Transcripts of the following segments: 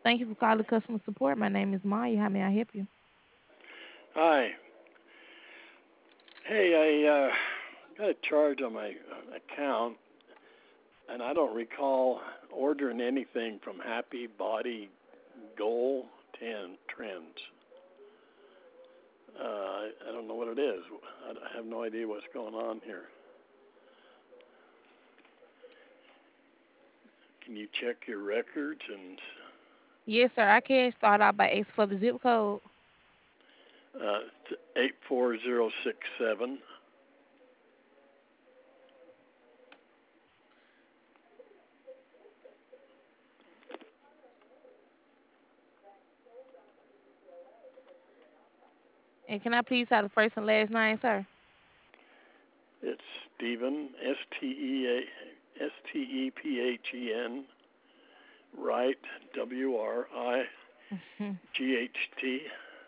Thank you for calling customer support. My name is Maya. How may I help you? Hi. Hey, I got a charge on my account, and I don't recall ordering anything from Happy Body Goal 10 Trends. I don't know what it is. I have no idea what's going on here. Can you check your records and Yes, sir. I can start out by asking for the zip code. 84067? And can I please have the first and last name, sir? It's Stephen Stephen Wright Mhm. Wright.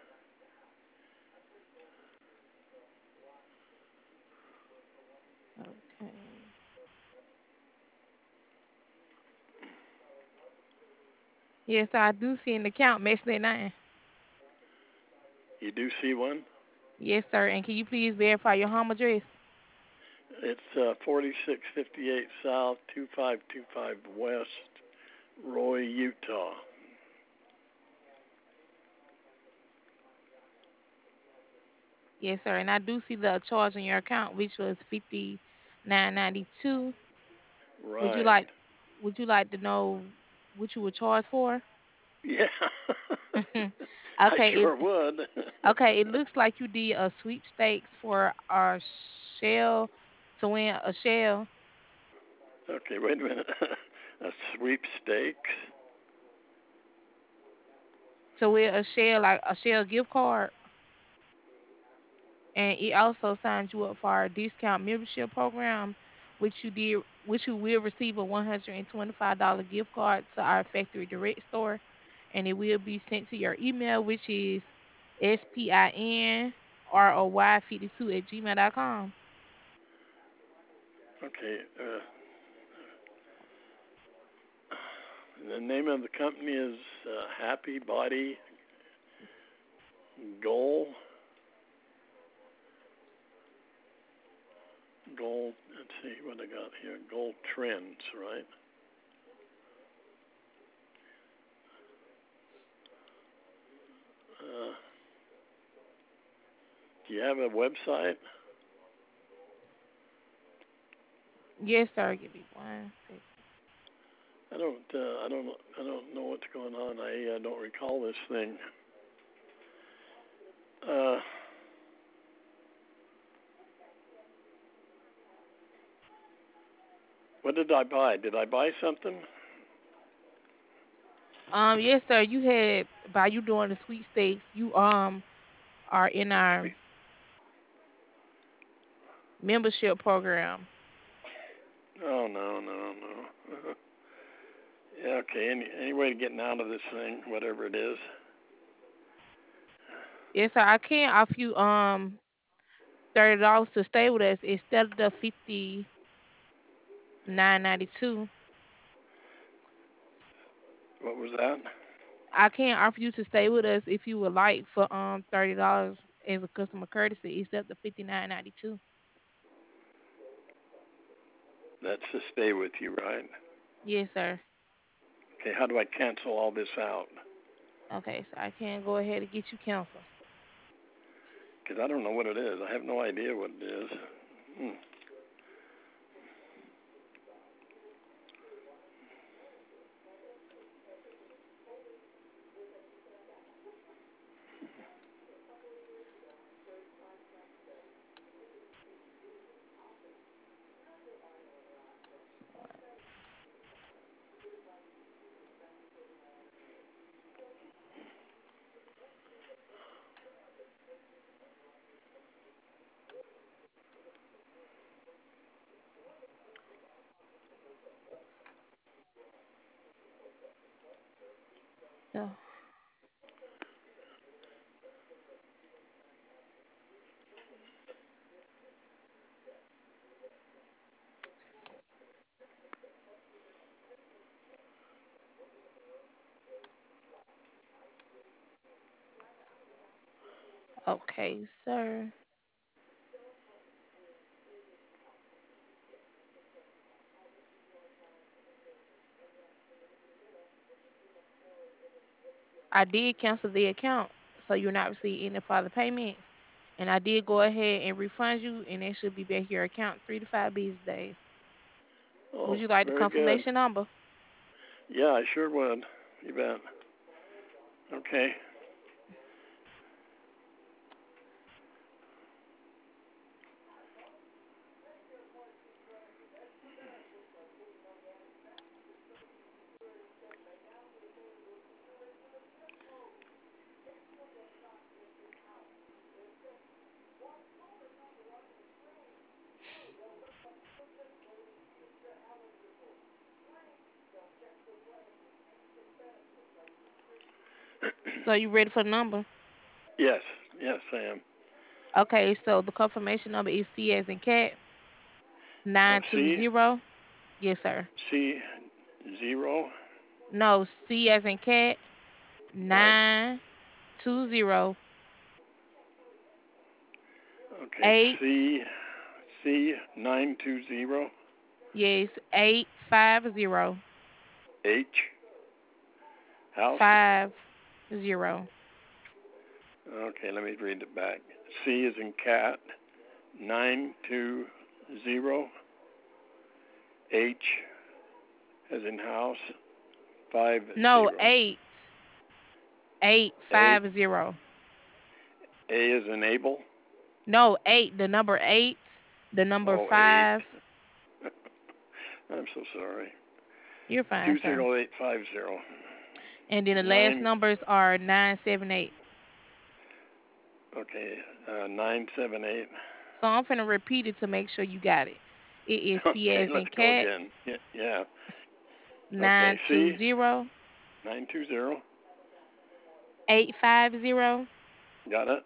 Okay. Yes, sir. I do see an account matching that name. You do see one? Yes, sir. And can you please verify your home address? It's 4658 South, 2525 West, Roy, Utah. Yes, sir. And I do see the charge on your account, which was 59.92. Would you Right. like would you like to know what you were charged for? Yeah. I Okay, sure would. it looks like you did a sweepstakes for our shell to win a shell Okay, wait a minute. A sweepstakes? to win a shell like a shell gift card, and it also signed you up for our discount membership program, which you will receive a $125 gift card to our factory direct store, and it will be sent to your email, which is spinroy52@gmail.com. Okay. The name of the company is Happy Body Goal. Goal. Let's see what I got here. Goal Trends, right? Uh, do you have a website? Yes, sir. Give me one second. I don't know what's going on. I don't recall this thing. Uh, what did I buy? Did I buy something? Yes, sir. You had by you doing the sweepstakes, you are in our Sweet. membership program. Oh no. Yeah, okay. Any way to getting out of this thing, whatever it is. Yes, sir. I can offer you $30 to stay with us instead of the 59.92. What was that? I can offer you to stay with us if you would like for $30 as a customer courtesy instead of the 59.92. That's to stay with you, right? Yes, sir. Okay. How do I cancel all this out? Okay, so I can go ahead and get you canceled. Because I don't know what it is. I have no idea what it is. Hmm. So, Okay, sir. I did cancel the account, so you're not receiving any further payments. And I did go ahead and refund you, and it should be back your account 3 to 5 business days. Would Oh, you like the very good. confirmation number? Yeah, I sure would. You bet. Okay. So you ready for the number? Yes, yes, I am. Okay, so the confirmation number is C as in cat nine two C zero. Yes, sir. C 0, No, C as in cat right? 920 Okay, 8. C 920 Yes, 850 H house. 50. Okay, let me read it back. C is in cat 920 H as in house 50. No, 8. Eight A five zero. A is in Abel. No, 8. The number 8. The number Oh, 8. 5. I'm so sorry. You're fine, sir. 20850. And then the last 9. numbers are 978. Okay, 978. So I'm finna repeat it to make sure you got it. It is C Okay, as let's in go cat again. Yeah, yeah. Okay, nine two C zero 920. 850 Got it.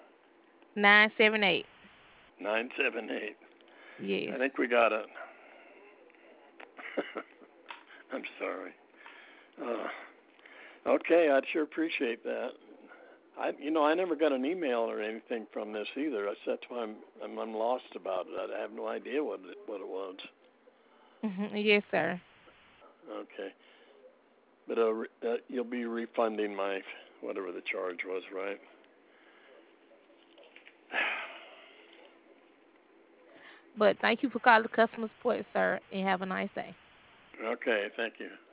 978. 978. I Yes. think we got it. I'm sorry. Okay, I'd sure appreciate that. I never got an email or anything from this either. That's why I'm lost about it. I have no idea what it was. Yes, sir. Okay, but you'll be refunding my whatever the charge was, right? But thank you for calling customer support, sir, and have a nice day. Okay, thank you.